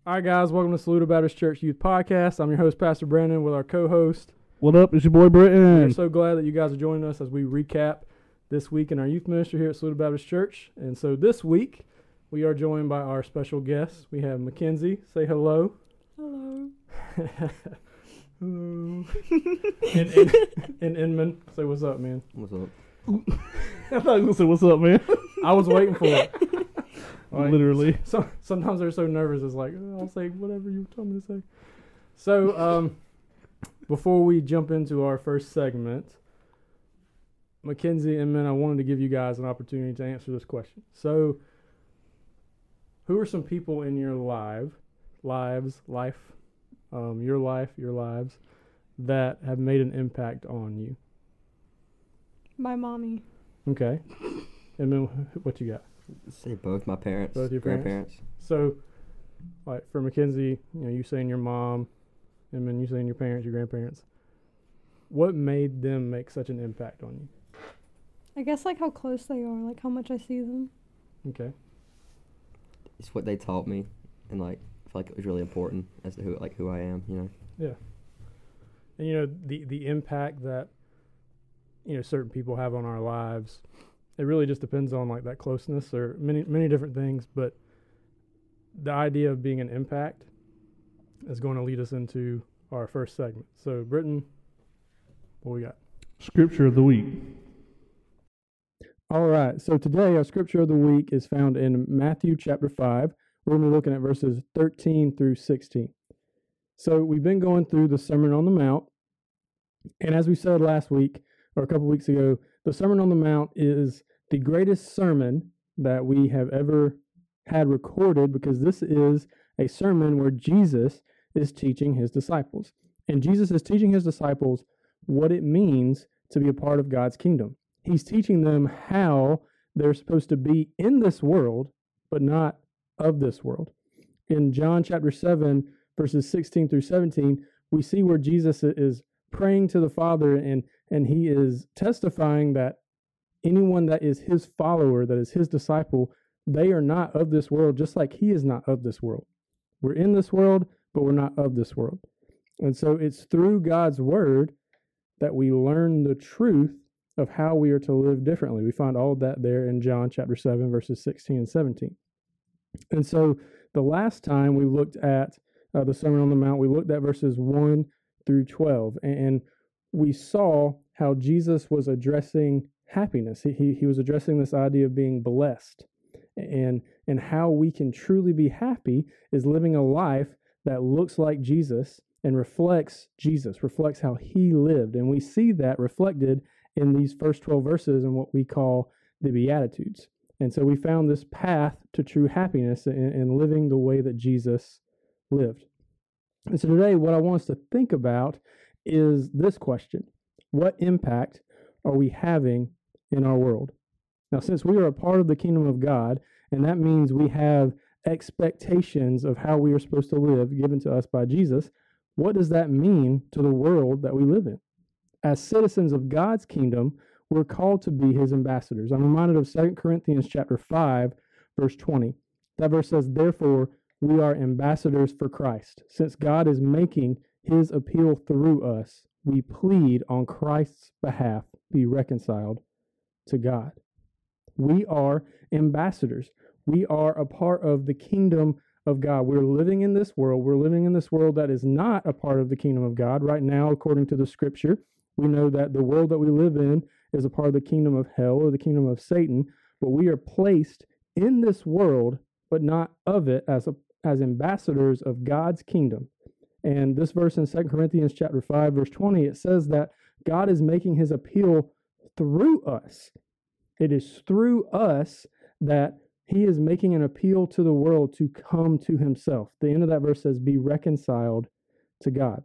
All right, guys, welcome to Saluda Baptist Church Youth Podcast. I'm your host, Pastor Brandon, with our co-host. What up? It's your boy Britton. We're so glad that you guys are joining us as we recap this week in our youth ministry here at Saluda Baptist Church. And so this week, we are joined by our special guests. We have Mackenzie. Say hello. Hello. Hello. and Inman. Say what's up, man. What's up? I thought you were going to say, what's up, man? I was waiting for it. Like, Literally. Sometimes they're so nervous, it's like, oh, I'll say whatever you tell me to say. So, before we jump into our first segment, Mackenzie and Min, I wanted to give you guys an opportunity to answer this question. So, who are some people in your lives, your lives, that have made an impact on you? My mommy. Okay. And then what you got? Say both my parents. Both your parents? Grandparents. So, like for Mackenzie, you saying your mom, and then you saying your parents, your grandparents. What made them make such an impact on you? I guess like how close they are, like how much I see them. Okay. It's what they taught me, and like I feel like it was really important as to who I am. Yeah. And the impact that certain people have on our lives, it really just depends on like that closeness or many different things, but the idea of being an impact is going to lead us into our first segment. So, Britton, what we got? Scripture of the week. All right. So today our scripture of the week is found in Matthew chapter 5. We're going to be looking at verses 13 through 16. So we've been going through the Sermon on the Mount. And as we said last week, or a couple weeks ago, the Sermon on the Mount is the greatest sermon that we have ever had recorded, because this is a sermon where Jesus is teaching his disciples. And Jesus is teaching his disciples what it means to be a part of God's kingdom. He's teaching them how they're supposed to be in this world, but not of this world. In John chapter 7, verses 16 through 17, we see where Jesus is praying to the Father, and he is testifying that anyone that is his follower, that is his disciple, they are not of this world, just like he is not of this world. We're in this world, but we're not of this world. And so it's through God's word that we learn the truth of how we are to live differently. We find all of that there in John chapter 7, verses 16 and 17. And so the last time we looked at the Sermon on the Mount, we looked at verses 1 through 12, and we saw how Jesus was addressing happiness. He was addressing this idea of being blessed, and how we can truly be happy is living a life that looks like Jesus and reflects Jesus, reflects how he lived. And we see that reflected in these first 12 verses in what we call the Beatitudes. And so we found this path to true happiness in living the way that Jesus lived. And so today, what I want us to think about is this question: what impact are we having in our world? Now, since we are a part of the kingdom of God, and that means we have expectations of how we are supposed to live given to us by Jesus, what does that mean to the world that we live in? As citizens of God's kingdom, we're called to be his ambassadors. I'm reminded of 2 Corinthians chapter 5, verse 20. That verse says, "Therefore, we are ambassadors for Christ. Since God is making his appeal through us, we plead on Christ's behalf, be reconciled to God." We are ambassadors. We are a part of the kingdom of God. We're living in this world. We're living in this world that is not a part of the kingdom of God. Right now, according to the scripture, we know that the world that we live in is a part of the kingdom of hell, or the kingdom of Satan, but we are placed in this world, but not of it, as ambassadors of God's kingdom. And this verse in 2 Corinthians chapter 5, verse 20, it says that God is making his appeal through us. It is through us that he is making an appeal to the world to come to himself. The end of that verse says, be reconciled to God.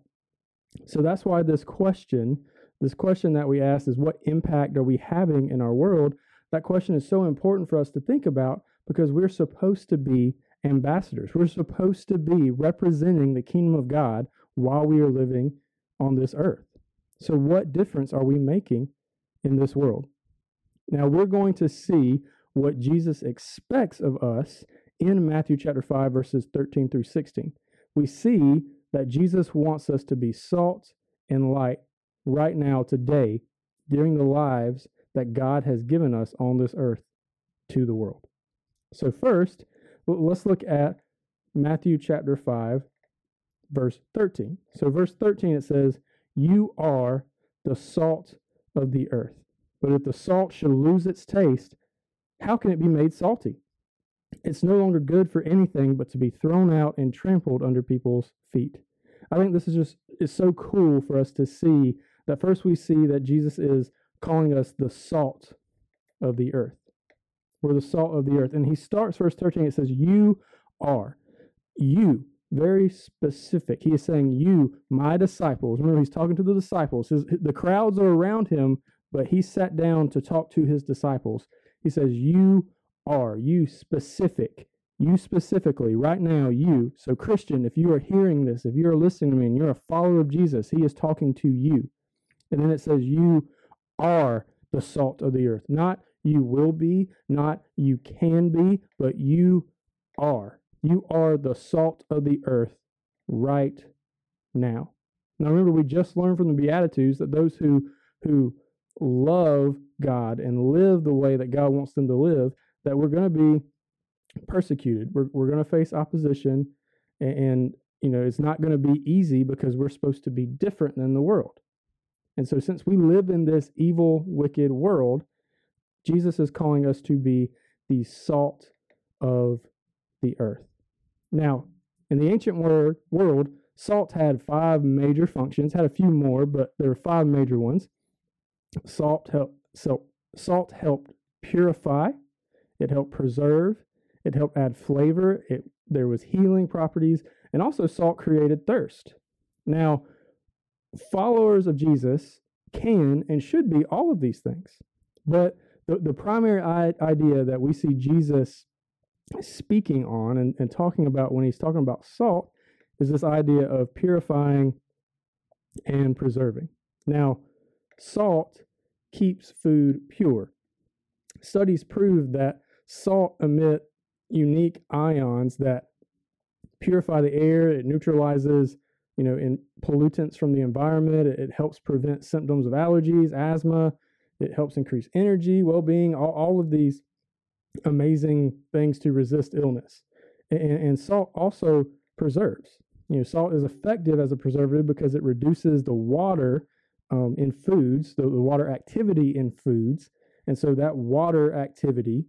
So that's why this question that we ask is, what impact are we having in our world? That question is so important for us to think about, because we're supposed to be ambassadors. We're supposed to be representing the kingdom of God while we are living on this earth. So what difference are we making in this world? Now we're going to see what Jesus expects of us in Matthew chapter 5, verses 13 through 16. We see that Jesus wants us to be salt and light right now, today, during the lives that God has given us on this earth to the world. So first, let's look at Matthew chapter 5, verse 13. So verse 13, it says, "You are the salt of the earth. But if the salt should lose its taste, how can it be made salty? It's no longer good for anything but to be thrown out and trampled under people's feet." I think this is so cool for us to see that first we see that Jesus is calling us the salt of the earth. We're the salt of the earth. And he starts verse 13, it says, "You are." You, very specific. He is saying, "You, my disciples." Remember, he's talking to the disciples. The crowds are around him, but he sat down to talk to his disciples. He says, "You are." You specific. You specifically, right now, you. So, Christian, if you are hearing this, if you are listening to me and you're a follower of Jesus, he is talking to you. And then it says, "You are the salt of the earth." Not you will be, not you can be, but you are. You are the salt of the earth right now. Now, remember, we just learned from the Beatitudes that those who love God and live the way that God wants them to live, that we're going to be persecuted. We're going to face opposition, and it's not going to be easy because we're supposed to be different than the world. And so since we live in this evil, wicked world, Jesus is calling us to be the salt of the earth. Now, in the ancient world, salt had 5 major functions, had a few more, but there were 5 major ones. Salt helped purify, it helped preserve, it helped add flavor, there was healing properties, and also salt created thirst. Now, followers of Jesus can and should be all of these things. But the primary idea that we see Jesus speaking on and talking about when he's talking about salt is this idea of purifying and preserving. Now, salt keeps food pure. Studies prove that salt emit unique ions that purify the air. It neutralizes in pollutants from the environment. It helps prevent symptoms of allergies, asthma. It helps increase energy, well-being, all of these amazing things to resist illness. And salt also preserves. Salt is effective as a preservative because it reduces the water in foods, the water activity in foods. And so that water activity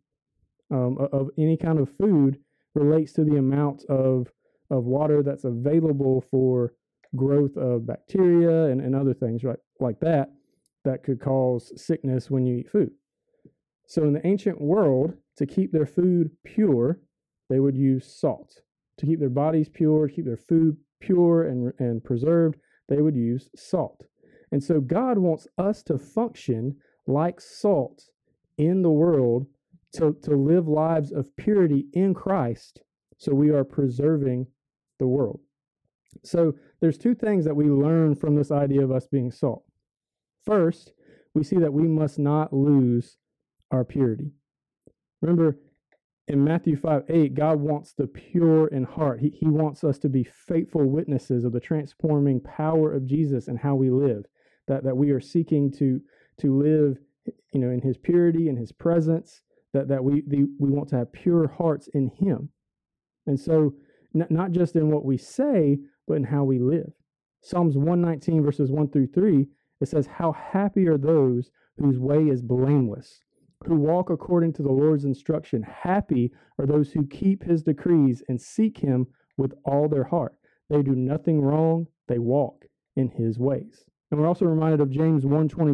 of any kind of food relates to the amount of water that's available for growth of bacteria and other things like that could cause sickness when you eat food. So in the ancient world, to keep their food pure, they would use salt. To keep their bodies pure, to keep their food pure and preserved, they would use salt. And so God wants us to function like salt in the world, to live lives of purity in Christ, so we are preserving the world. So there's 2 things that we learn from this idea of us being salt. First, we see that we must not lose our purity. Remember, in Matthew 5:8, God wants the pure in heart. He wants us to be faithful witnesses of the transforming power of Jesus and how we live, that we are seeking to live in his purity, in his presence, that we want to have pure hearts in him. And so not just in what we say, but in how we live. Psalms 119, verses 1 through 3, it says, "How happy are those whose way is blameless, who walk according to the Lord's instruction. Happy are those who keep his decrees and seek him with all their heart. They do nothing wrong, they walk in his ways." And we're also reminded of James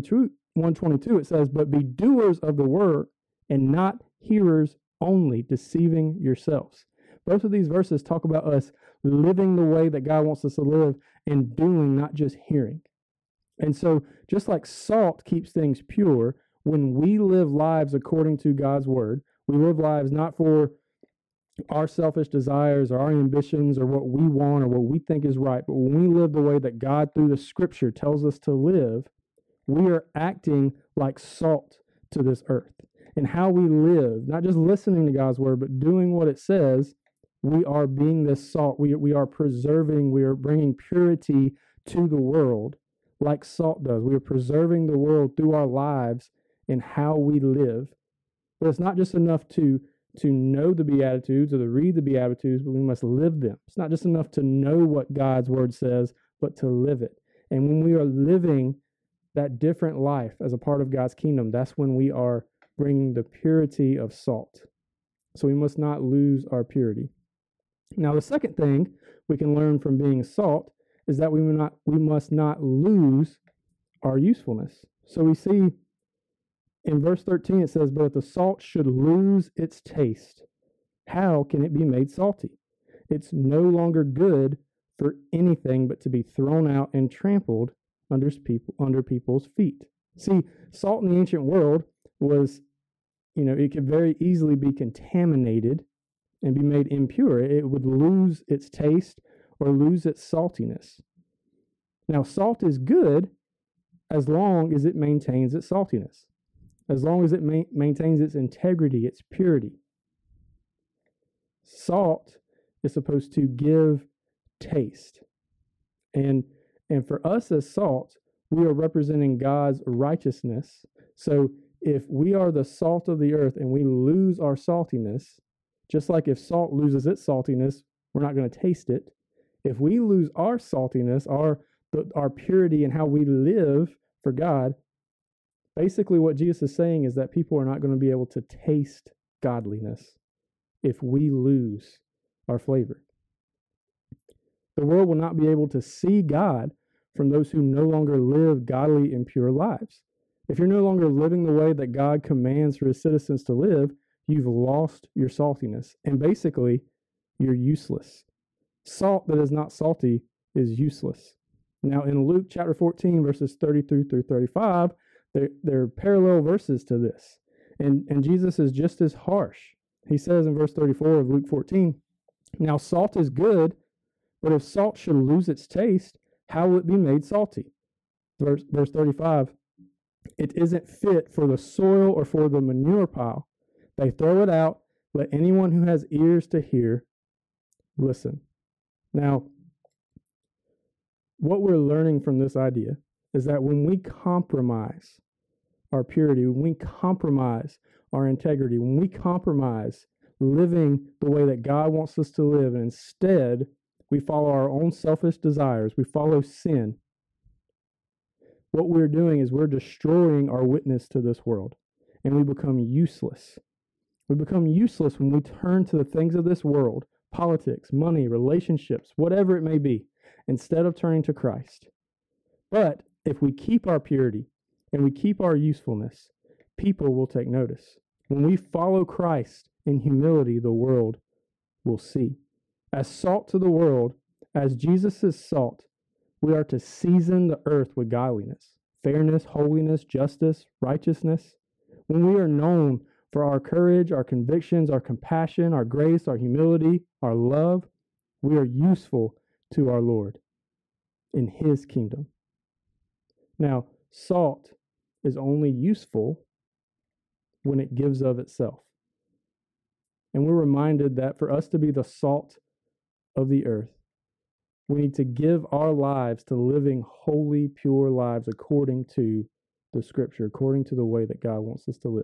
1:22. It says, "But be doers of the word and not hearers only, deceiving yourselves." Both of these verses talk about us living the way that God wants us to live and doing, not just hearing. And so just like salt keeps things pure, when we live lives according to God's word, we live lives not for our selfish desires or our ambitions or what we want or what we think is right, but when we live the way that God through the scripture tells us to live, we are acting like salt to this earth. in how we live, not just listening to God's word, but doing what it says, we are being this salt. We are preserving, we are bringing purity to the world like salt does. We are preserving the world through our lives and how we live. But it's not just enough to know the Beatitudes or to read the Beatitudes, but we must live them. It's not just enough to know what God's word says, but to live it. And when we are living that different life as a part of God's kingdom, that's when we are bringing the purity of salt. So we must not lose our purity. Now, the second thing we can learn from being salt is that we must not lose our usefulness. So we see in verse 13, it says, but if the salt should lose its taste, how can it be made salty? It's no longer good for anything but to be thrown out and trampled under people's feet. See, salt in the ancient world was, it could very easily be contaminated and be made impure. It would lose its taste or lose its saltiness. Now, salt is good as long as it maintains its saltiness, as long as it maintains its integrity, its purity. Salt is supposed to give taste. And for us as salt, we are representing God's righteousness. So if we are the salt of the earth and we lose our saltiness, just like if salt loses its saltiness, we're not going to taste it. If we lose our saltiness, our purity and how we live for God, basically what Jesus is saying is that people are not going to be able to taste godliness if we lose our flavor. The world will not be able to see God from those who no longer live godly and pure lives. If you're no longer living the way that God commands for his citizens to live, you've lost your saltiness. And basically, you're useless. Salt that is not salty is useless. Now, in Luke chapter 14, verses 33 through 35, there are parallel verses to this. And Jesus is just as harsh. He says in verse 34 of Luke 14, now salt is good, but if salt should lose its taste, how will it be made salty? Verse 35, it isn't fit for the soil or for the manure pile. They throw it out. Let anyone who has ears to hear listen. Now, what we're learning from this idea is that when we compromise our purity, when we compromise our integrity, when we compromise living the way that God wants us to live, and instead we follow our own selfish desires, we follow sin, what we're doing is we're destroying our witness to this world, and we become useless. We become useless when we turn to the things of this world, politics, money, relationships, whatever it may be, instead of turning to Christ. But if we keep our purity and we keep our usefulness, people will take notice. When we follow Christ in humility, the world will see. As salt to the world, as Jesus is salt, we are to season the earth with godliness, fairness, holiness, justice, righteousness. When we are known for our courage, our convictions, our compassion, our grace, our humility, our love, we are useful to our Lord in his kingdom. Now, salt is only useful when it gives of itself. And we're reminded that for us to be the salt of the earth, we need to give our lives to living holy, pure lives according to the scripture, according to the way that God wants us to live.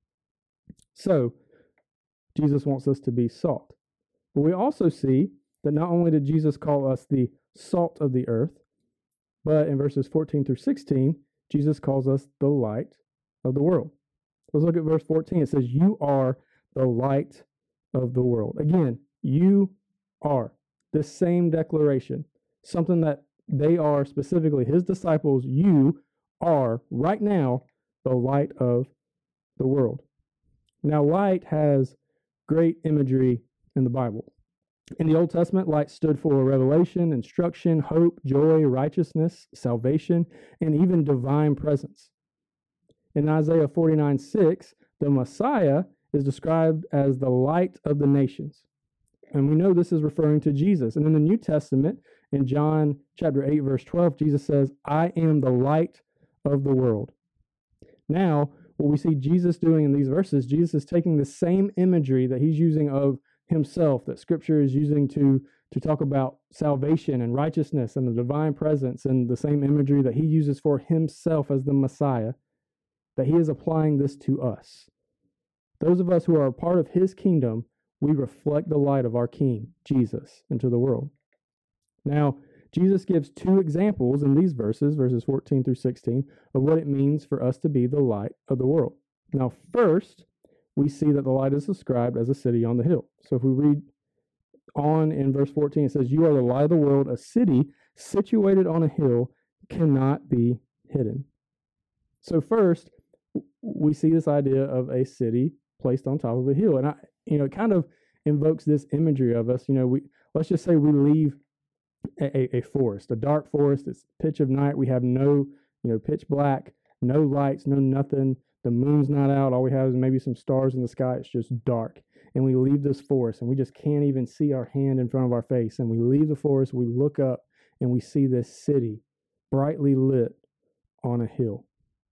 So, Jesus wants us to be salt. But we also see that not only did Jesus call us the salt of the earth, but in verses 14 through 16, Jesus calls us the light of the world. Let's look at verse 14. It says, you are the light of the world. Again, you are. This same declaration, something that they are specifically his disciples, you are right now the light of the world. Now, light has great imagery in the Bible. In the Old Testament, light stood for revelation, instruction, hope, joy, righteousness, salvation, and even divine presence. In Isaiah 49:6, the Messiah is described as the light of the nations. And we know this is referring to Jesus. And in the New Testament, in John chapter 8, verse 12, Jesus says, I am the light of the world. Now, what we see Jesus doing in these verses, Jesus is taking the same imagery that he's using of himself, that Scripture is using to talk about salvation and righteousness and the divine presence, and the same imagery that he uses for himself as the Messiah, that he is applying this to us. Those of us who are a part of his kingdom, we reflect the light of our King, Jesus, into the world. Now, Jesus gives two examples in these verses 14 through 16, of what it means for us to be the light of the world. Now, first, we see that the light is described as a city on the hill. So if we read on in verse 14, it says, "You are the light of the world. A city situated on a hill cannot be hidden." So first, we see this idea of a city placed on top of a hill. And it kind of invokes this imagery of us. Let's just say we leave a forest, a dark forest. It's pitch of night. We have no, pitch black, no lights, no nothing. The moon's not out. All we have is maybe some stars in the sky. It's just dark. And we leave this forest and we just can't even see our hand in front of our face. And we leave the forest, we look up and we see this city brightly lit on a hill.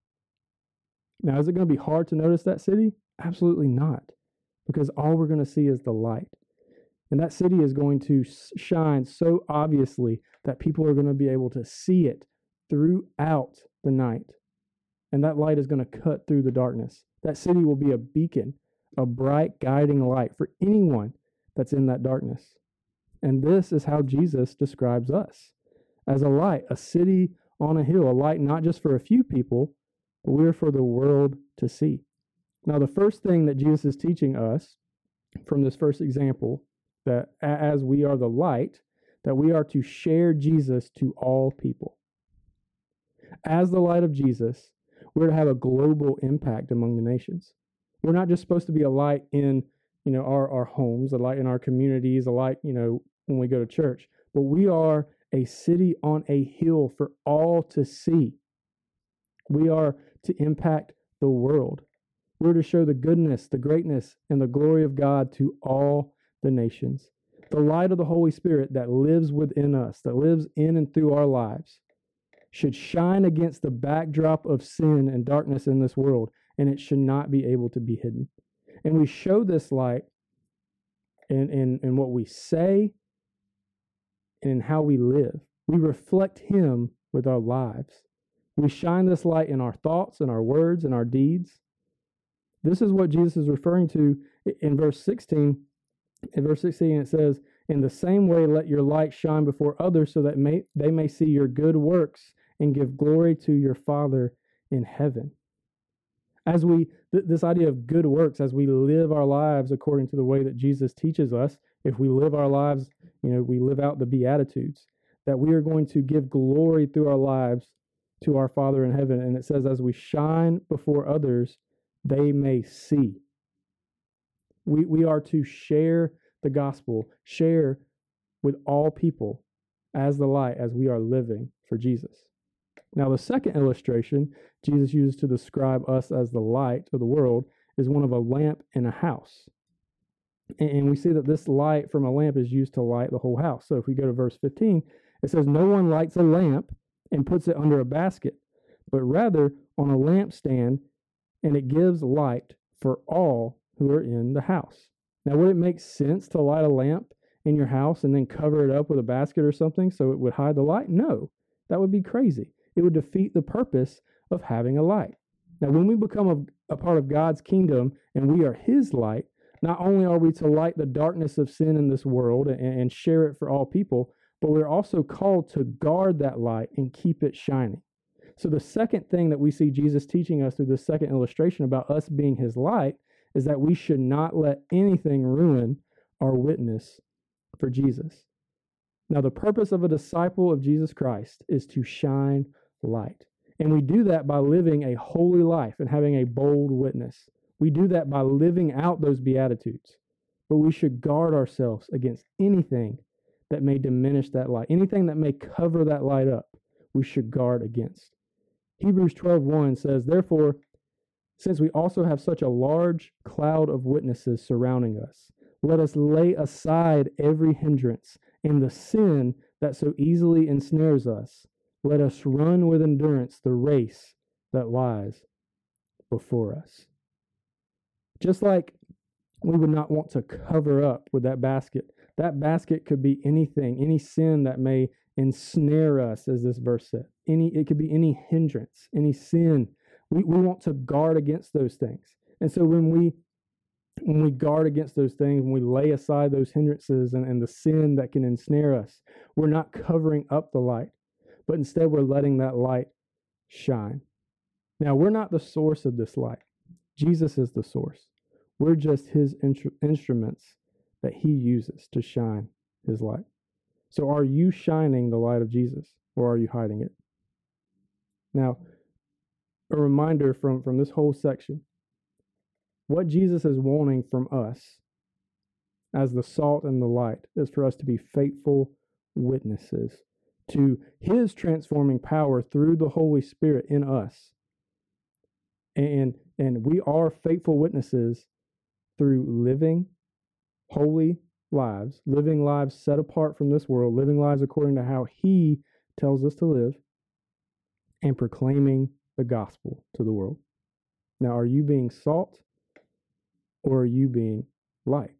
Now, is it going to be hard to notice that city? Absolutely not, because all we're going to see is the light. And that city is going to shine so obviously that people are going to be able to see it throughout the night. And that light is going to cut through the darkness. That city will be a beacon, a bright guiding light for anyone that's in that darkness. And this is how Jesus describes us, as a light, a city on a hill, a light not just for a few people, but we're for the world to see. Now, the first thing that Jesus is teaching us from this first example, that as we are the light, that we are to share Jesus to all people. As the light of Jesus, we're to have a global impact among the nations. We're not just supposed to be a light in, our homes, a light in our communities, a light, when we go to church, but we are a city on a hill for all to see. We are to impact the world. We're to show the goodness, the greatness, and the glory of God to all the nations. The light of the Holy Spirit that lives within us, that lives in and through our lives, should shine against the backdrop of sin and darkness in this world, and it should not be able to be hidden. And we show this light in what we say and in how we live. We reflect Him with our lives. We shine this light in our thoughts and our words and our deeds. This is what Jesus is referring to in verse 16. In verse 16, it says, "In the same way, let your light shine before others so that they may see your good works and give glory to your Father in heaven." As this idea of good works, as we live our lives according to the way that Jesus teaches us, if we live our lives, we live out the Beatitudes, that we are going to give glory through our lives to our Father in heaven. And it says, as we shine before others, they may see. We are to share the gospel, share with all people as the light, as we are living for Jesus. Now, the second illustration Jesus uses to describe us as the light of the world is one of a lamp in a house. And we see that this light from a lamp is used to light the whole house. So if we go to verse 15, it says, "No one lights a lamp and puts it under a basket, but rather on a lampstand, and it gives light for all who are in the house." Now, would it make sense to light a lamp in your house and then cover it up with a basket or something so it would hide the light? No, that would be crazy. It would defeat the purpose of having a light. Now, when we become a part of God's kingdom and we are His light, not only are we to light the darkness of sin in this world and share it for all people, but we're also called to guard that light and keep it shining. So the second thing that we see Jesus teaching us through this second illustration about us being His light is that we should not let anything ruin our witness for Jesus. Now, the purpose of a disciple of Jesus Christ is to shine light. And we do that by living a holy life and having a bold witness. We do that by living out those Beatitudes. But we should guard ourselves against anything that may diminish that light, anything that may cover that light up, we should guard against. Hebrews 12:1 says, "Therefore, since we also have such a large cloud of witnesses surrounding us, let us lay aside every hindrance and the sin that so easily ensnares us. Let us run with endurance the race that lies before us. Just like we would not want to cover up with that basket. That basket could be anything, any sin that may ensnare us, as this verse said. It could be any hindrance, any sin. We want to guard against those things. And so when we guard against those things, when we lay aside those hindrances and the sin that can ensnare us, we're not covering up the light, but instead we're letting that light shine. Now, we're not the source of this light. Jesus is the source. We're just his instruments that he uses to shine his light. So are you shining the light of Jesus, or are you hiding it? Now, a reminder from this whole section, what Jesus is wanting from us as the salt and the light is for us to be faithful witnesses to his transforming power through the Holy Spirit in us. And we are faithful witnesses through living holy lives, living lives set apart from this world, living lives according to how he tells us to live, and proclaiming the gospel to the world. Now, are you being salt, or are you being light?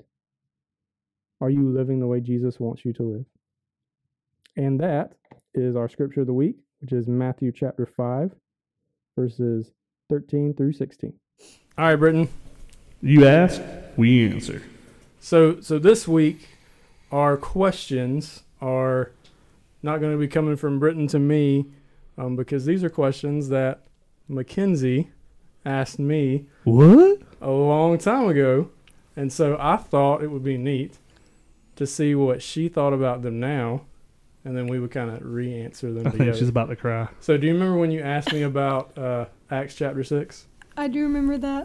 Are you living the way Jesus wants you to live? And that is our scripture of the week, which is Matthew chapter 5, verses 13 through 16. All right, Britton. You ask, we answer. So this week, our questions are not going to be coming from Britton to me, because these are questions that Mackenzie asked me What? a long time ago. And so I thought it would be neat to see what she thought about them now, and then we would kind of re-answer them I together. think she's about to cry. So do you remember when you asked me about Acts chapter 6? I do remember that.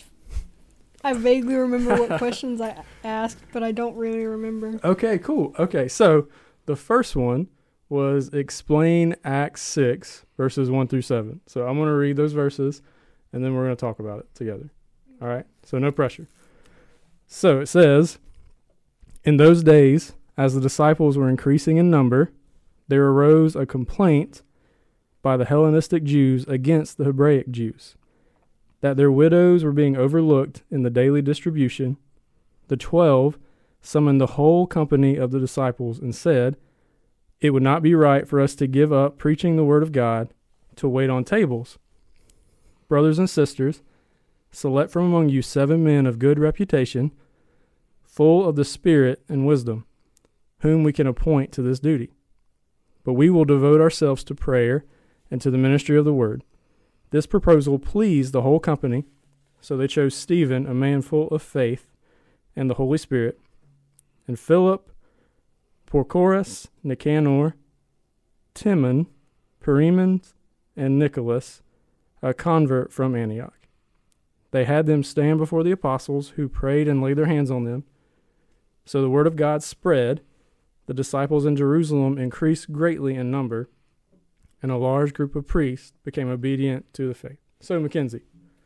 I vaguely remember what questions I asked, but I don't really remember. Okay, cool. Okay, so the first one was explain Acts 6, verses 1 through 7. So I'm going to read those verses, and then we're going to talk about it together. All right? So no pressure. So it says, in those days, as the disciples were increasing in number, there arose a complaint by the Hellenistic Jews against the Hebraic Jews, that their widows were being overlooked in the daily distribution. The 12 summoned the whole company of the disciples and said, it would not be right for us to give up preaching the word of God to wait on tables. Brothers and sisters, select from among you 7 men of good reputation, full of the Spirit and wisdom, whom we can appoint to this duty. But we will devote ourselves to prayer and to the ministry of the word. This proposal pleased the whole company, so they chose Stephen, a man full of faith and the Holy Spirit, and Philip, Prochorus, Nicanor, Timon, Parmenas, and Nicholas, a convert from Antioch. They had them stand before the apostles, who prayed and laid their hands on them. So the word of God spread. The disciples in Jerusalem increased greatly in number, and a large group of priests became obedient to the faith. So, Mackenzie,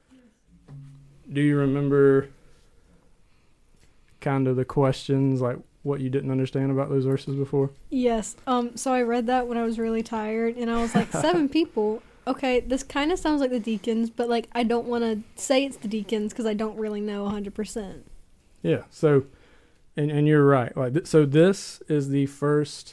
do you remember kind of the questions, like what you didn't understand about those verses before? Yes. So I read that when I was really tired, and I was like, 7 people. Okay, this kind of sounds like the deacons, but like I don't want to say it's the deacons because I don't really know 100%. Yeah. So, and you're right. Like so, this is the first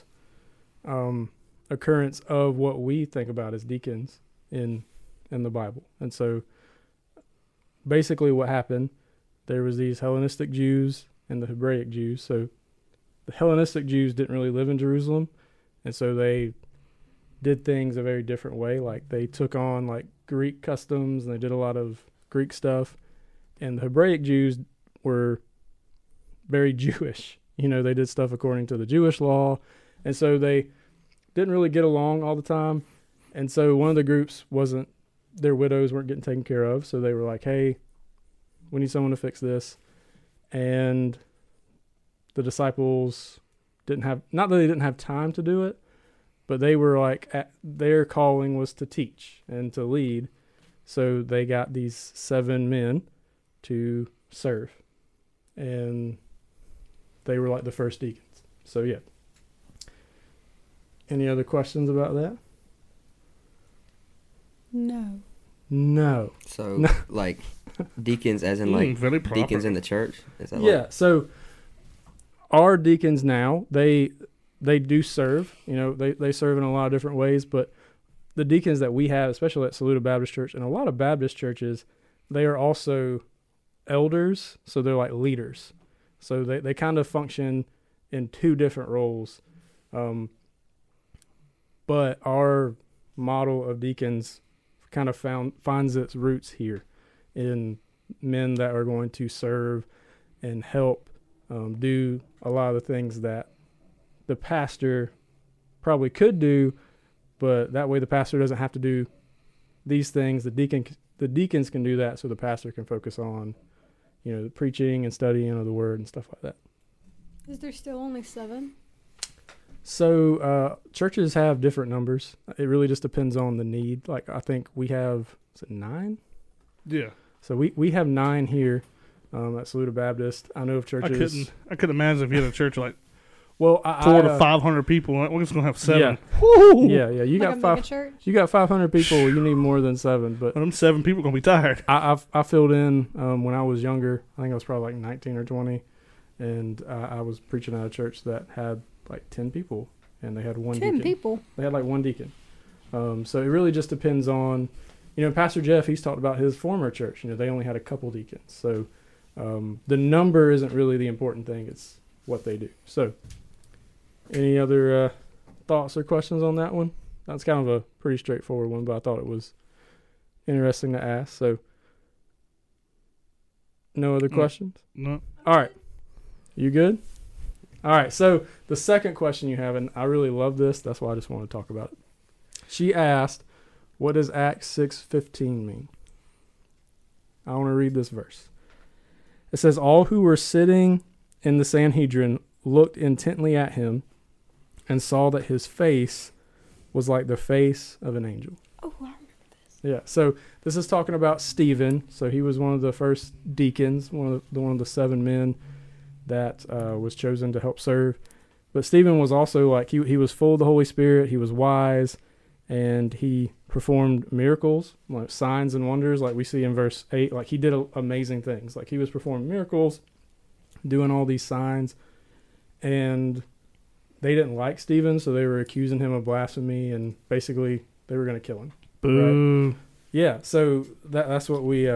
occurrence of what we think about as deacons in the Bible. And so, basically, what happened? There was these Hellenistic Jews and the Hebraic Jews. So, the Hellenistic Jews didn't really live in Jerusalem, and so they did things a very different way. Like they took on like Greek customs and they did a lot of Greek stuff. And the Hebraic Jews were very Jewish. You know, they did stuff according to the Jewish law. And so they didn't really get along all the time. And so one of the groups their widows weren't getting taken care of. So they were like, hey, we need someone to fix this. And the disciples not that they didn't have time to do it, but they were like, their calling was to teach and to lead. So they got these 7 men to serve. And they were like the first deacons. So, yeah. Any other questions about that? No. No. So No. like deacons, as in like very proper. deacons in the church. Is that Yeah. like, So our deacons now, they do serve. You know, they serve in a lot of different ways, but the deacons that we have, especially at Saluda Baptist Church and a lot of Baptist churches, they are also elders, so they're like leaders. So they kind of function in two different roles. But our model of deacons kind of finds its roots here in men that are going to serve and help do a lot of the things that the pastor probably could do, but that way the pastor doesn't have to do these things. The deacons can do that, so the pastor can focus on, you know, the preaching and studying of the word and stuff like that. Is there still only 7? So churches have different numbers. It really just depends on the need. Like I think we have, is it 9? Yeah. So we have 9 here at Saluda Baptist. I know of churches. I couldn't imagine if you had a church of like Well, 400 to 500 people. We're just gonna have 7. Yeah. Woo! Yeah. You Like got a 5. mega church? You got 500 people. You need more than 7. But Well, them 7 people gonna be tired. I filled in when I was younger. I think I was probably like 19 or 20, and I was preaching at a church that had like 10 people, and they had one 10 deacon. people. They had like one deacon. So it really just depends on, you know, Pastor Jeff, he's talked about his former church. You know, they only had a couple deacons. So the number isn't really the important thing. It's what they do. So any other thoughts or questions on that one? That's kind of a pretty straightforward one, but I thought it was interesting to ask. So no other questions? No. All right. You good? All right. So the second question you have, and I really love this. That's why I just want to talk about it. She asked, what does Acts 6:15 mean? I want to read this verse. It says, all who were sitting in the Sanhedrin looked intently at him and saw that his face was like the face of an angel. Oh, I remember this. Yeah, so this is talking about Stephen. So he was one of the first deacons, one of the 7 men that was chosen to help serve. But Stephen was also like, he was full of the Holy Spirit. He was wise, and he performed miracles, like signs and wonders, like we see in verse 8. Like he did amazing things. Like he was performing miracles, doing all these signs, and they didn't like Stephen, so they were accusing him of blasphemy, and basically they were going to kill him. Boo. Right? Yeah, so that's what we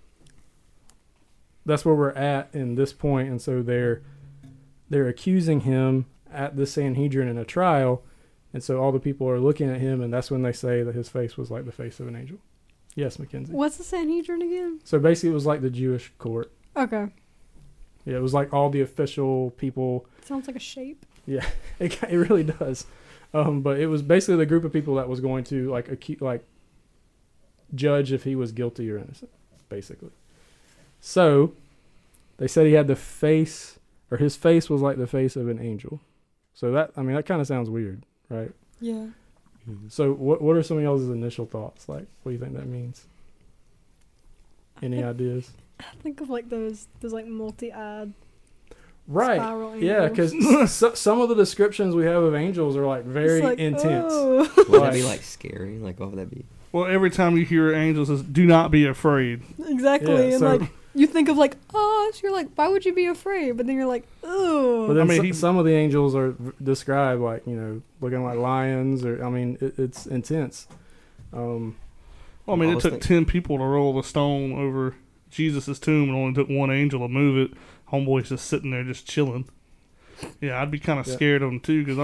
that's where we're at in this point, and so they're accusing him at the Sanhedrin in a trial, and so all the people are looking at him, and that's when they say that his face was like the face of an angel. Yes, Mackenzie. What's the Sanhedrin again? So basically, it was like the Jewish court. Okay. Yeah, it was like all the official people. Sounds like a shape. Yeah, it really does. But it was basically the group of people that was going to like judge if he was guilty or innocent, basically. So they said he had the face, or his face was like the face of an angel. So that kind of sounds weird, right? Yeah. So what are some of y'all's initial thoughts? Like, what do you think that means? Any ideas? I think of like those like multi-eyed Right. spiral angels. Yeah, because some of the descriptions we have of angels are like very It's like, intense. oh. would that be like scary? Like what would that be? Well, every time you hear angels, says, "Do not be afraid." Exactly. Yeah, and so- like you think of like, oh, so you're like, why would you be afraid? But then you're like, oh. But then I mean, some of the angels are described like, you know, looking like lions, or it's intense. Well, I mean, I it was took think- 10 people to roll the stone over Jesus' tomb, and only took one angel to move it. Homeboy's just sitting there, just chilling. Yeah, I'd be kind of Yeah. scared of them too, because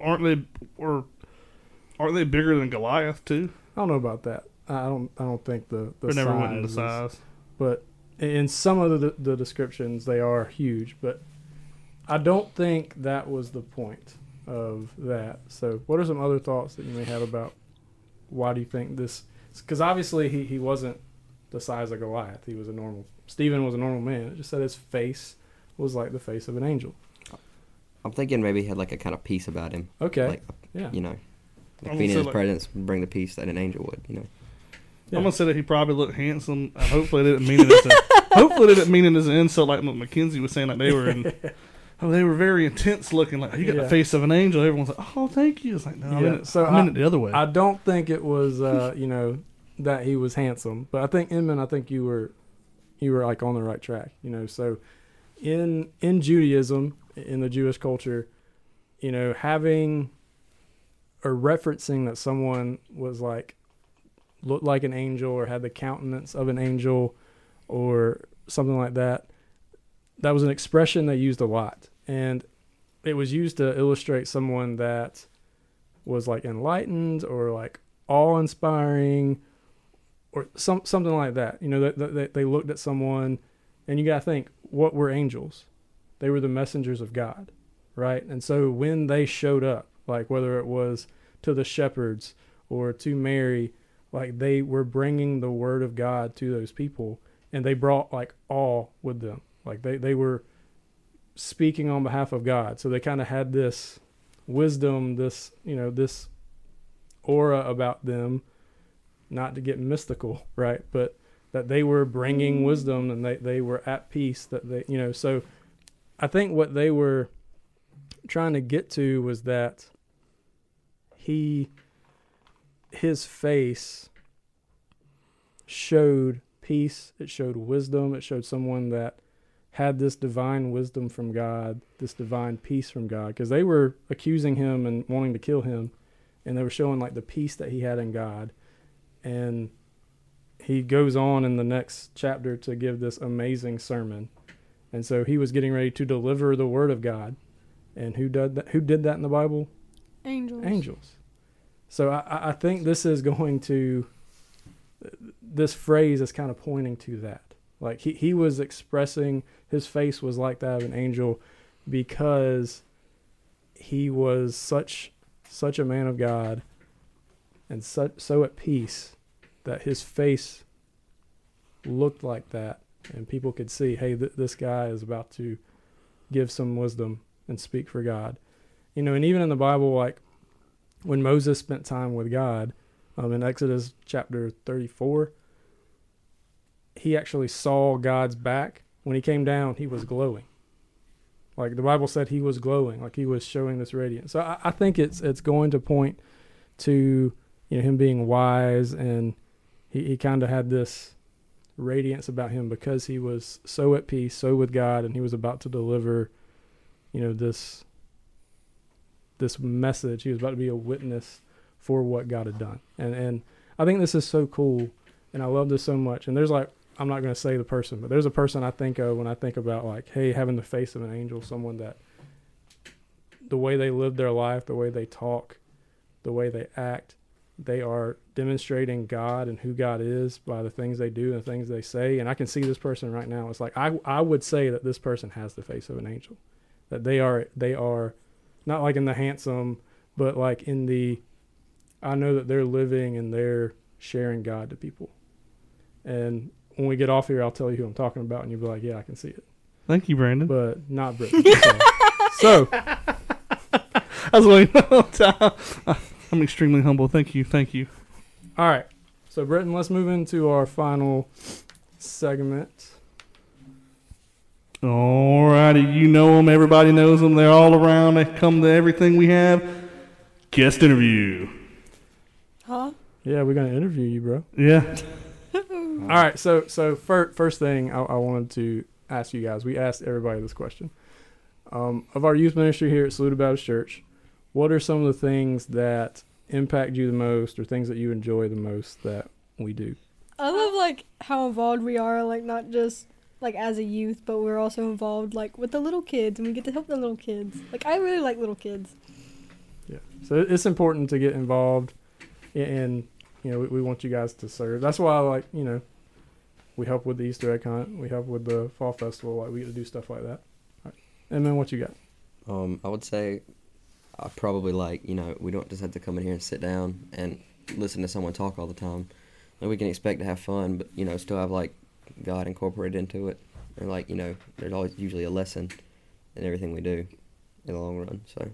aren't they bigger than Goliath too? I don't know about that. I don't think the They never went into is- size. But in some of the descriptions, they are huge. But I don't think that was the point of that. So what are some other thoughts that you may have about why do you think this? Because obviously he wasn't the size of Goliath. He was Stephen was a normal man. It just said his face was like the face of an angel. I'm thinking maybe he had like a kind of peace about him. Okay. Like, Yeah. you know, I'm like gonna being say, in his like- presence would bring the peace that an angel would, you know. Yeah. I'm gonna say that he probably looked handsome. Hopefully, they didn't mean it as hopefully they didn't mean it as an insult, like what Mackenzie was saying. Like they were they were very intense looking. Like you got Yeah. the face of an angel. Everyone's like, "Oh, thank you." It's like, no, Yeah, so I meant it the other way. I don't think it was, you know, that he was handsome. But I think Inman, I think you were like on the right track. So in Judaism, in the Jewish culture, having or referencing that someone was like looked like an angel or had the countenance of an angel or something like that, that was an expression they used a lot. And it was used to illustrate someone that was like enlightened or like awe-inspiring or something like that. They looked at someone, and you got to think, what were angels? They were the messengers of God, right? And so when they showed up, like whether it was to the shepherds or to Mary, like they were bringing the word of God to those people, and they brought like awe with them. Like they were speaking on behalf of God. So they kind of had this wisdom, this aura about them, not to get mystical, right? But that they were bringing wisdom, and they were at peace, that they, so I think what they were trying to get to was that his face showed peace, it showed wisdom, it showed someone that had this divine wisdom from God, this divine peace from God, because they were accusing him and wanting to kill him, and they were showing like the peace that he had in God. And he goes on in the next chapter to give this amazing sermon. And so he was getting ready to deliver the word of God. And who did that in the Bible? Angels. So I think this is going to, this phrase is kind of pointing to that. Like he was expressing, his face was like that of an angel because he was such a man of God and so at peace that his face looked like that, and people could see, hey, this guy is about to give some wisdom and speak for God. And even in the Bible, like when Moses spent time with God, in Exodus chapter 34, he actually saw God's back. When he came down, he was glowing. Like the Bible said, he was glowing, like he was showing this radiance. So I think it's going to point to him being wise, and he kind of had this radiance about him because he was so at peace, so with God, and he was about to deliver, this message. He was about to be a witness for what God had done. And I think this is so cool, and I love this so much. And there's like, I'm not going to say the person, but there's a person I think of when I think about like, hey, having the face of an angel, someone that the way they live their life, the way they talk, the way they act, they are demonstrating God and who God is by the things they do and the things they say. And I can see this person right now. It's like, I would say that this person has the face of an angel, that they are not like in the handsome, but like in the, I know that they're living and they're sharing God to people. And when we get off here, I'll tell you who I'm talking about, and you'll be like, yeah, I can see it. Thank you, Brandon. But not Brittany. So I was waiting the whole time. I'm extremely humble. Thank you. All right. So, Britton, let's move into our final segment. All righty. You know them. Everybody knows them. They're all around. They come to everything we have. Guest interview. Huh? Yeah, we're going to interview you, bro. Yeah. All right. So first thing I wanted to ask you guys, we asked everybody this question. Of our youth ministry here at Saluda Baptist Church, what are some of the things that impact you the most, or things that you enjoy the most that we do? I love like how involved we are, like not just like as a youth, but we're also involved like with the little kids, and we get to help the little kids. Like I really like little kids. Yeah. So it's important to get involved, and we want you guys to serve. That's why we help with the Easter egg hunt, we help with the fall festival, like we get to do stuff like that. All right. And then what you got? I would say I probably we don't just have to come in here and sit down and listen to someone talk all the time. And we can expect to have fun, but still have like God incorporated into it, and there's always usually a lesson in everything we do in the long run. So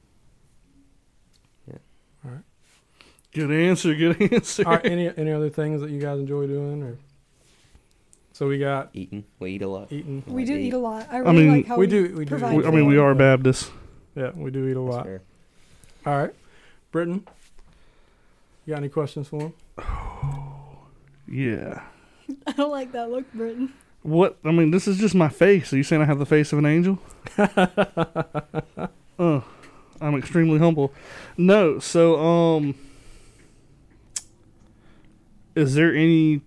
yeah. All right. Good answer. All right. Any other things that you guys enjoy doing, or? So we got eating. We eat a lot. Eating. We do eat a lot. I really like how we do. provide I mean, we are Baptists. Yeah, we do eat a lot. Fair. All right. Britton, you got any questions for him? Yeah. I don't like that look, Britton. What? I mean, this is just my face. Are you saying I have the face of an angel? I'm extremely humble. No, so, is there anything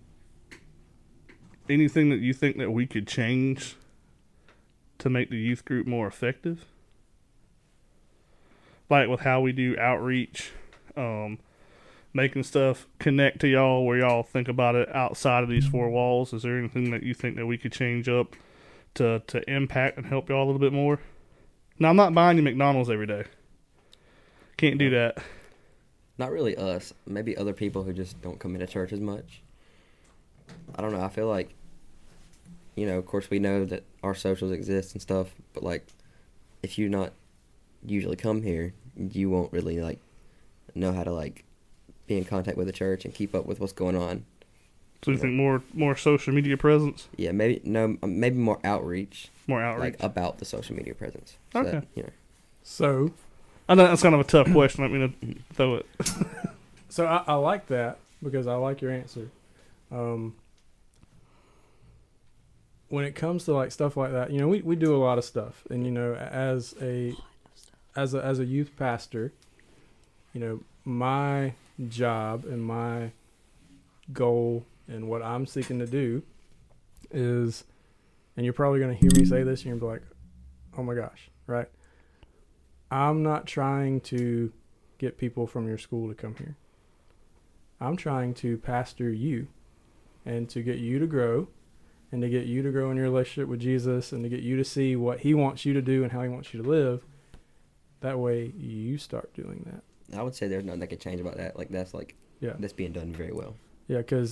that you think that we could change to make the youth group more effective? Like with how we do outreach, making stuff connect to y'all where y'all think about it outside of these four walls. Is there anything that you think that we could change up to impact and help y'all a little bit more? Now, I'm not buying you McDonald's every day. Can't do that. Not really us. Maybe other people who just don't come into church as much. I don't know. I feel like, of course we know that our socials exist and stuff, but like, if you not usually come here, you won't really like know how to like be in contact with the church and keep up with what's going on. So you think more social media presence? Yeah, maybe more outreach. More outreach, like about the social media presence. So okay. That, So, I know that's kind of a tough question. I mean, throw it. so I like that because I like your answer. When it comes to like stuff like that, we do a lot of stuff, and as a youth pastor, my job and my goal and what I'm seeking to do is, and you're probably going to hear me say this, and you're going to be like, oh my gosh, right? I'm not trying to get people from your school to come here. I'm trying to pastor you and to get you to grow and to get you to grow in your relationship with Jesus and to get you to see what he wants you to do and how he wants you to live. That way you start doing that. I would say there's nothing that could change about that. Like, that's being done very well. Yeah, because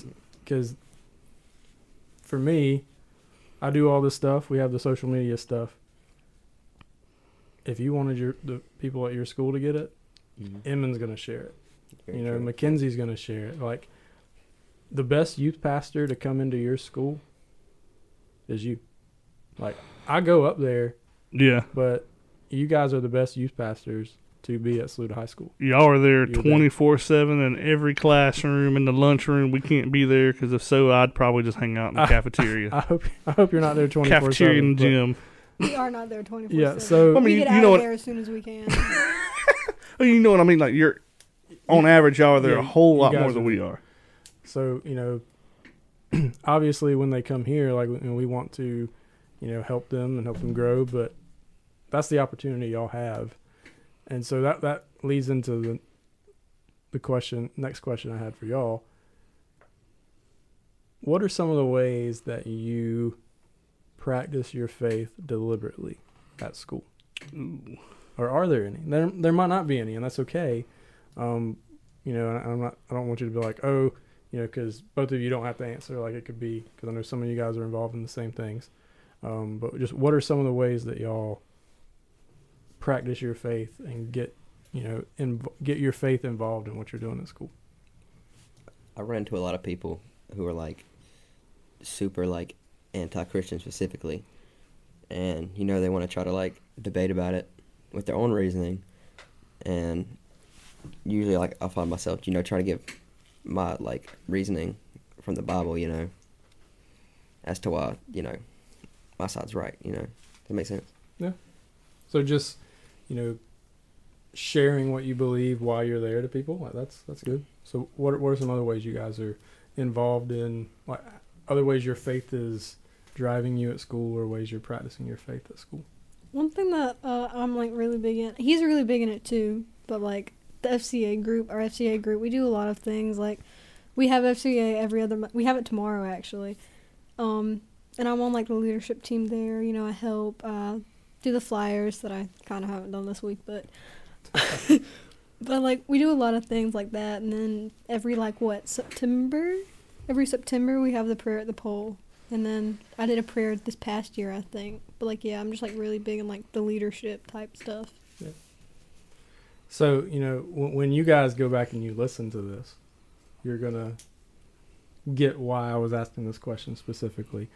for me, I do all this stuff. We have the social media stuff. If you wanted the people at your school to get it, Emmons going to share it. Very true. Mackenzie's going to share it. Like, the best youth pastor to come into your school is you. Like, I go up there. Yeah. But you guys are the best youth pastors to be at Saluda High School. Y'all are there 24/7 in every classroom, in the lunchroom. We can't be there because if so, I'd probably just hang out in the cafeteria. I hope you're not there 24/7. Cafeteria and gym. We are not there 24/7. Yeah, so we get out of there as soon as we can. You know what I mean? Like, you're on average, y'all are there a whole lot more than we are. So obviously, when they come here, like we want to, help them and help them grow, but that's the opportunity y'all have. And so that leads into the next question I had for y'all. What are some of the ways that you practice your faith deliberately at school? Ooh. Or are there any? There might not be any, and that's okay. I don't want you to be like, because both of you don't have to answer. Like, it could be because I know some of you guys are involved in the same things. But just what are some of the ways that y'all practice your faith and get your faith involved in what you're doing at school? I run into a lot of people who are like super like anti-Christian specifically, and they want to try to like debate about it with their own reasoning, and usually like I find myself trying to give my like reasoning from the Bible, as to why my side's right. Does that make sense? Yeah. So just sharing what you believe while you're there to people, like that's good. So what are some other ways you guys are involved in, like other ways your faith is driving you at school, or ways you're practicing your faith at school? One thing that I'm like really big in, he's really big in it too, but like the FCA group, we do a lot of things. Like, we have FCA every other month. We have it tomorrow actually, and I'm on like the leadership team there. I help do the flyers that I kind of haven't done this week, but but like we do a lot of things like that. And then every September we have the prayer at the pole. And then I did a prayer this past year, I think. But like, yeah, I'm just like really big in like the leadership type stuff. Yeah. So, when you guys go back and you listen to this, you're going to get why I was asking this question specifically.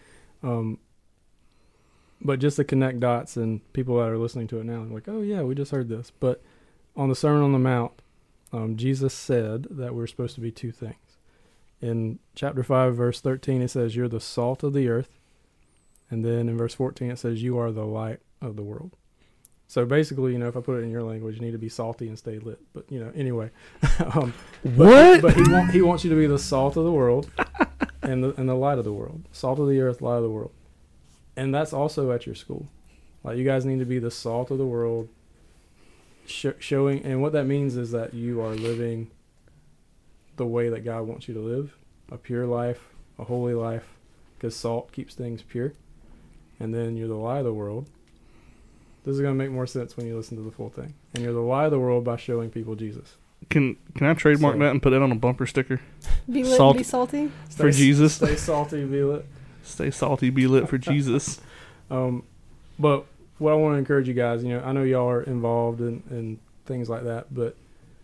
But just to connect dots, and people that are listening to it now, like, oh yeah, we just heard this. But on the Sermon on the Mount, Jesus said that we're supposed to be two things. In chapter 5, verse 13, it says, "You're the salt of the earth." And then in verse 14, it says, "You are the light of the world." So basically, if I put it in your language, you need to be salty and stay lit. But, anyway. What? But he wants you to be the salt of the world and the light of the world. Salt of the earth, light of the world. And that's also at your school. Like, you guys need to be the salt of the world, showing. And what that means is that you are living the way that God wants you to live, a pure life, a holy life, because salt keeps things pure. And then you're the light of the world. This is going to make more sense when you listen to the full thing. And you're the light of the world by showing people Jesus. Can I trademark that and put that on a bumper sticker? Be lit and be salty. For Jesus. Stay salty, be lit. Stay salty, be lit for Jesus. But what I want to encourage you guys, I know y'all are involved in things like that, but,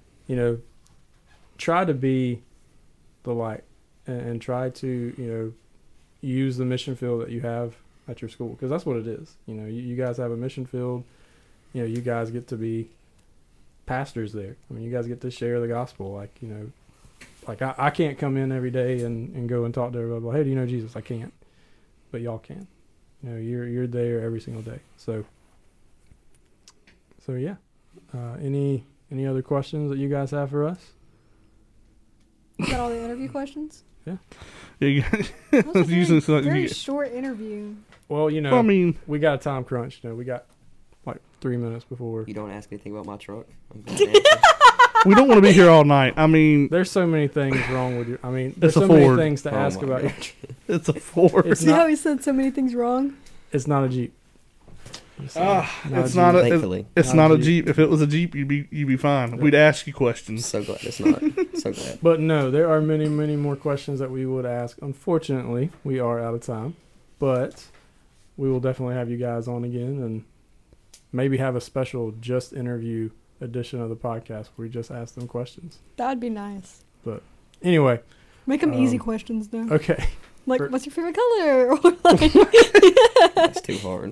try to be the light and try to, use the mission field that you have at your school, because that's what it is. You guys have a mission field. You guys get to be pastors there. I mean, you guys get to share the gospel. Like I can't come in every day and go and talk to everybody. Well, hey, do you know Jesus? I can't, but y'all can. You're there every single day. So yeah. Any other questions that you guys have for us? You got all the interview questions? Yeah, you That was a usually very short interview. Well, I mean, we got a time crunch. We got like 3 minutes before. You don't ask anything about my truck. I'm gonna answer. we don't want to be here all night. I mean, There's so many things wrong with your. I mean, there's It's a so many Ford. things to Oh ask my about your. gosh. it's a Ford. It's See not- how he said so many things wrong? It's not a Jeep. It's a not Jeep. a. Thankfully. It's Not not a a Jeep. Jeep. If it was a Jeep, you'd be fine. We'd ask you questions. So glad it's not. So glad. But no, there are many, many more questions that we would ask. Unfortunately, we are out of time, but we will definitely have you guys on again and maybe have a special just interview edition of the podcast where we just ask them questions. That would be nice. Anyway, Make them easy questions, though. okay. Like, for- what's your favorite color? Or like, It's too hard.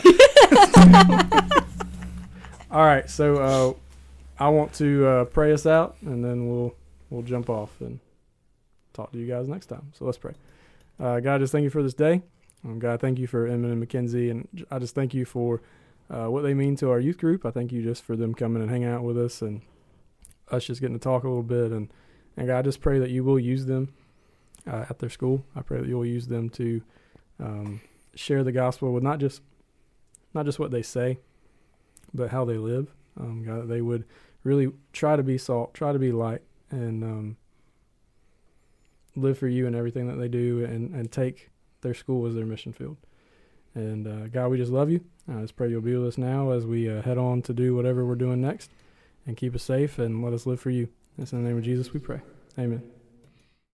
All right, so I want to pray us out, and then we'll jump off and talk to you guys next time. So let's pray. God, I just thank you for this day. God, thank you for Emmett and Mackenzie, and I just thank you for what they mean to our youth group. I thank you just for them coming and hanging out with us and us just getting to talk a little bit. And God, I just pray that you will use them at their school. I pray that you will use them to share the gospel with not just what they say, but how they live. God, they would really try to be salt, try to be light, and live for you in everything that they do, and take their school as their mission field. And God, we just love you. I just pray you'll be with us now as we head on to do whatever we're doing next, and keep us safe and let us live for you. It's in the name of Jesus we pray. Amen.